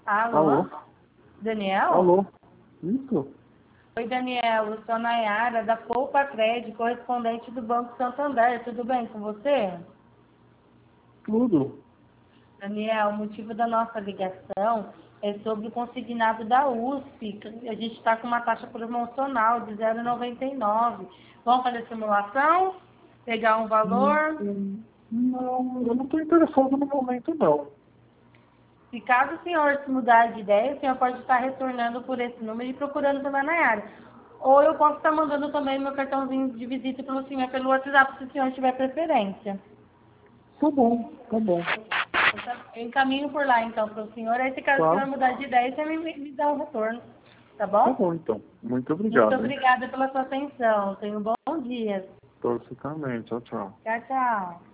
Alô? Alô? Daniel? Alô? Isso? Oi, Daniel. Eu sou a Nayara, da Poupa Crédito, correspondente do Banco Santander. Tudo bem com você? Tudo? Daniel, o motivo da nossa ligação é sobre o consignado da USP. A gente está com uma taxa promocional de 0,99. Vamos fazer simulação? Pegar um valor? Não, eu não estou interessado no momento, não. Se caso o senhor se mudar de ideia, o senhor pode estar retornando por esse número e procurando pela Nayara. Ou eu posso estar mandando também meu cartãozinho de visita para o senhor pelo WhatsApp, se o senhor tiver preferência. Tá bom, tá bom. Eu encaminho por lá, então, para o senhor. Aí, se caso o Tá, senhor mudar de ideia, você me dá um retorno. Tá tá bom? bom então. Muito Muito obrigado, hein? obrigada pela sua atenção. Tenha um bom dia. Pra você também. Tchau, tchau. Tchau, tchau.